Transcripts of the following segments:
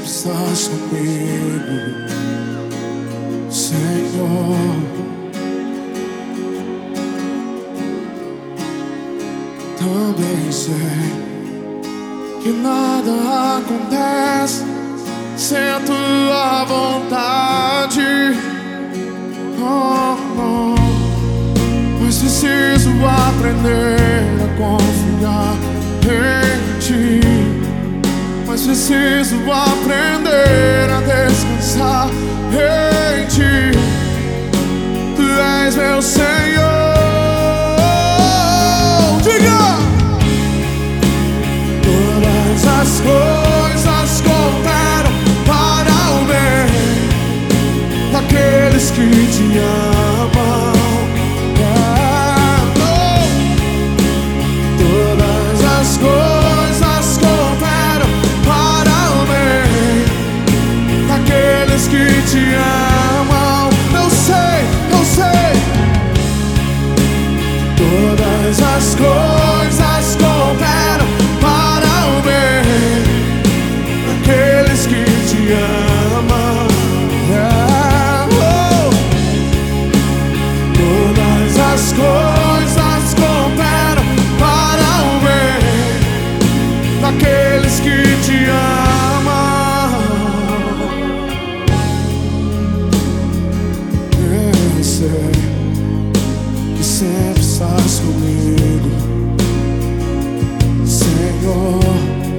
sempre estás comigo, Senhor. Também sei que nada acontece sem a tua vontade. Oh, oh. Mas preciso aprender a confiar em ti. Mas preciso aprender a descansar em ti. Tu és meu Senhor. Diga! Todas as coisas cooperam para o bem daqueles que te amam. Todas as coisas cooperam para o bem daqueles que te amam. Eu sei. Todas as coisas cooperam para o bem daqueles que te amam. Todas as coisas cooperam para o bem daqueles que te amam. Eu sei que sempre estás comigo, Senhor.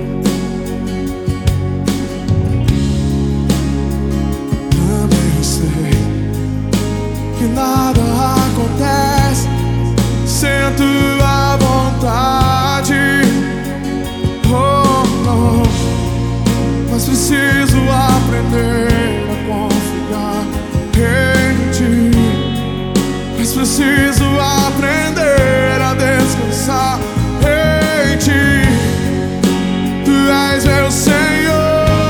Também sei que nada acontece sem a tua vontade. Oh, oh. Mas preciso aprender a confiar em ti. Mas preciso aprender a descansar em ti. Tu és meu Senhor.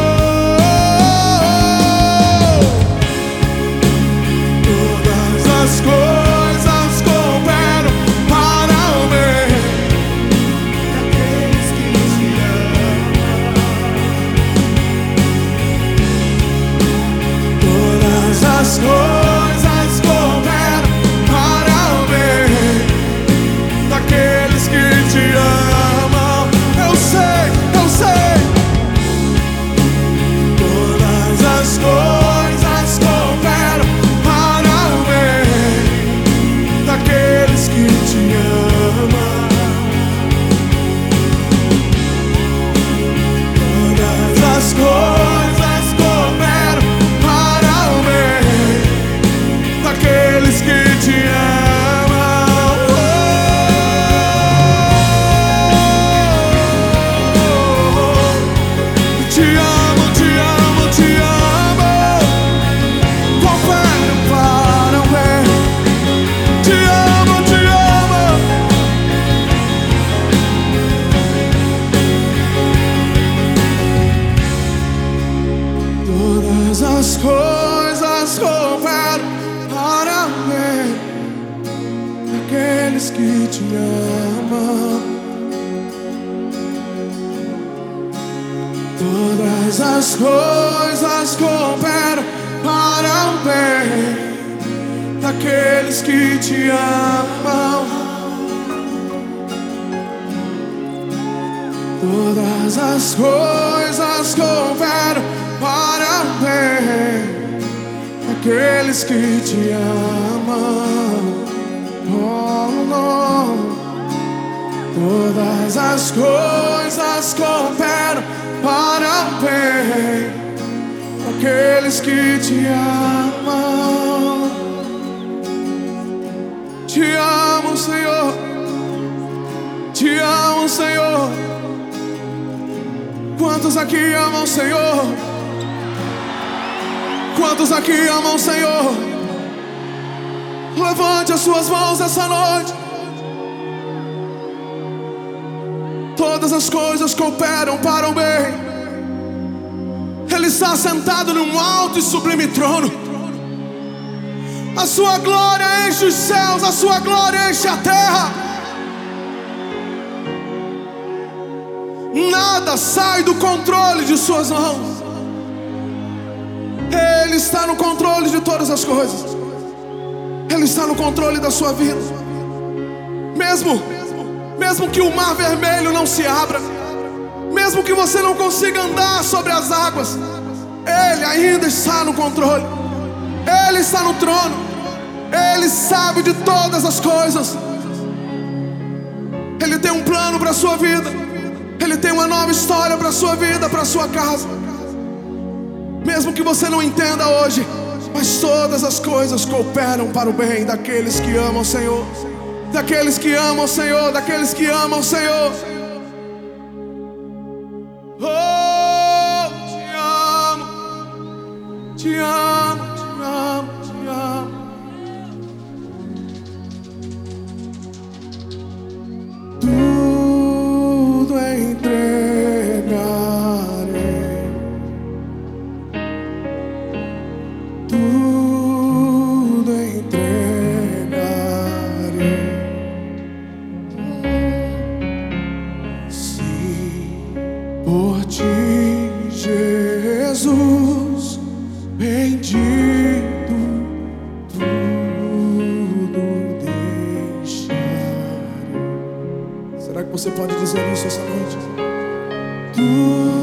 Todas as coisas cooperam para o bem daqueles que te amam. Todas as coisas cooperam para o bem daqueles que te amam. Eu sei. Todas as coisas cooperam para o bem daqueles que te amam. Todas as coisas cooperam para o bem daqueles que te amam. Te amo. Cooperam para o bem. Te amo. Todas as coisas cooperam para o bem daqueles que te amam. Todas as coisas cooperam para o bem daqueles que te amam. Todas as coisas cooperam para o bem daqueles que te amam. Oh, não. Todas as coisas cooperam para o bem daqueles que te amam. Te amo, Senhor. Te amo, Senhor. Quantos aqui amam o Senhor? Quantos aqui amam o Senhor? Levante as suas mãos essa noite. Todas as coisas cooperam para o bem. Ele está sentado num alto e sublime trono. A sua glória enche os céus, a sua glória enche a terra. Nada sai do controle de suas mãos. Ele está no controle de todas as coisas. Ele está no controle da sua vida. Mesmo que o mar vermelho não se abra, mesmo que você não consiga andar sobre as águas, Ele ainda está no controle. Ele está no trono. Ele sabe de todas as coisas. Ele tem um plano para a sua vida. Ele tem uma nova história para a sua vida, para a sua casa. Mesmo que você não entenda hoje, mas todas as coisas cooperam para o bem daqueles que amam o Senhor. Daqueles que amam o Senhor, daqueles que amam o Senhor. Oh, te amo, te amo, te amo, te amo. Tudo entregarei, tudo entregarei. Por ti, Jesus, bendito, tudo deixarei. Será que você pode dizer isso essa noite? Tudo